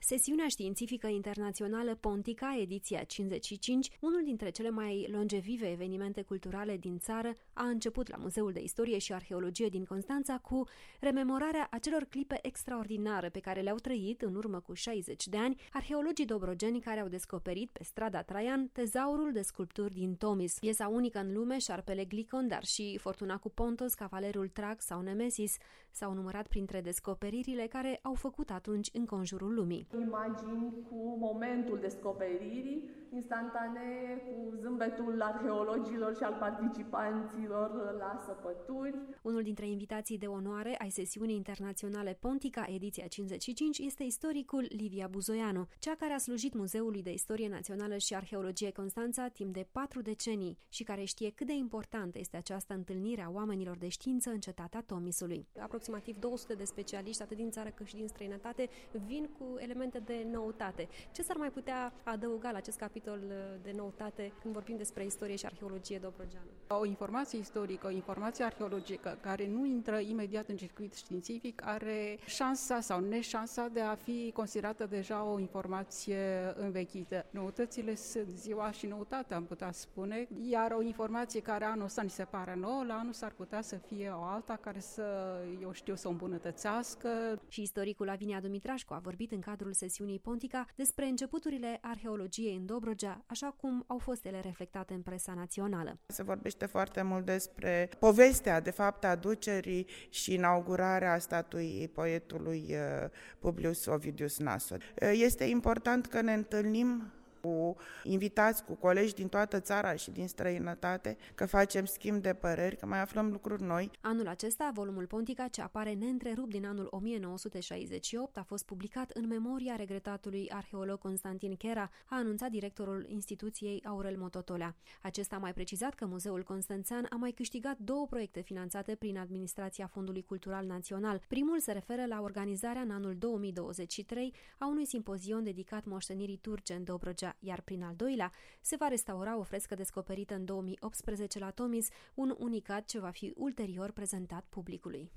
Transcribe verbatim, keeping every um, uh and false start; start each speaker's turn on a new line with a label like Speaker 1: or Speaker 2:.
Speaker 1: Sesiunea științifică internațională Pontica, ediția cincizeci și cinci, unul dintre cele mai longevive evenimente culturale din țară, a început la Muzeul de Istorie și Arheologie din Constanța cu rememorarea acelor clipe extraordinare pe care le-au trăit în urmă cu șaizeci de ani arheologii dobrogeni care au descoperit pe strada Traian tezaurul de sculpturi din Tomis, piesa unică în lume, șarpele Glicon, dar și Fortuna cu Pontos, cavalerul Trac sau Nemesis s-au numărat printre descoperirile care au făcut atunci înconjurul lumii.
Speaker 2: Imagini cu momentul descoperirii, instantanee, cu zâmbetul arheologilor și al participanților la săpături.
Speaker 1: Unul dintre invitații de onoare ai sesiunii internaționale Pontica, ediția cincizeci și cinci, este istoricul Livia Buzoianu, cea care a slujit Muzeului de Istorie Națională și Arheologie Constanța timp de patru decenii și care știe cât de importantă este această întâlnire a oamenilor de știință în cetatea Tomisului. Aproximativ două sute de specialiști, atât din țară cât și din străinătate, vin cu elemente de noutate. Ce s-ar mai putea adăuga la acest capitol de noutate când vorbim despre istorie și arheologie dobrogeană?
Speaker 3: O informație istorică, o informație arheologică care nu intră imediat în circuit științific are șansa sau neșansa de a fi considerată deja o informație învechită. Noutățile sunt ziua și noutatea, am putea spune, iar o informație care anul ăsta ni se pare nouă, la anul s-ar putea să fie o alta care să, eu știu, să o îmbunătățească.
Speaker 1: Și istoricul Lavinia Dumitrașcu a vorbit în cadrul sesiunii Pontica despre începuturile arheologiei în Dobrogea, așa cum au fost ele reflectate în presa națională.
Speaker 4: Se vorbește foarte mult despre povestea, de fapt, aducerii și inaugurarea statuii poetului Publius Ovidius Naso. Este important că ne întâlnim cu invitați, cu colegi din toată țara și din străinătate, că facem schimb de păreri, că mai aflăm lucruri noi.
Speaker 1: Anul acesta, volumul Pontica, ce apare neîntrerupt din anul o mie nouă sute șaizeci și opt, a fost publicat în memoria regretatului arheolog Constantin Chera, a anunțat directorul instituției Aurel Mototolea. Acesta a mai precizat că Muzeul Constanțean a mai câștigat două proiecte finanțate prin administrația Fondului Cultural Național. Primul se referă la organizarea în anul două mii douăzeci și trei a unui simpozion dedicat moștenirii turce în Dobrogea, iar prin al doilea se va restaura o frescă descoperită în două mii optsprezece la Tomis, un unicat ce va fi ulterior prezentat publicului.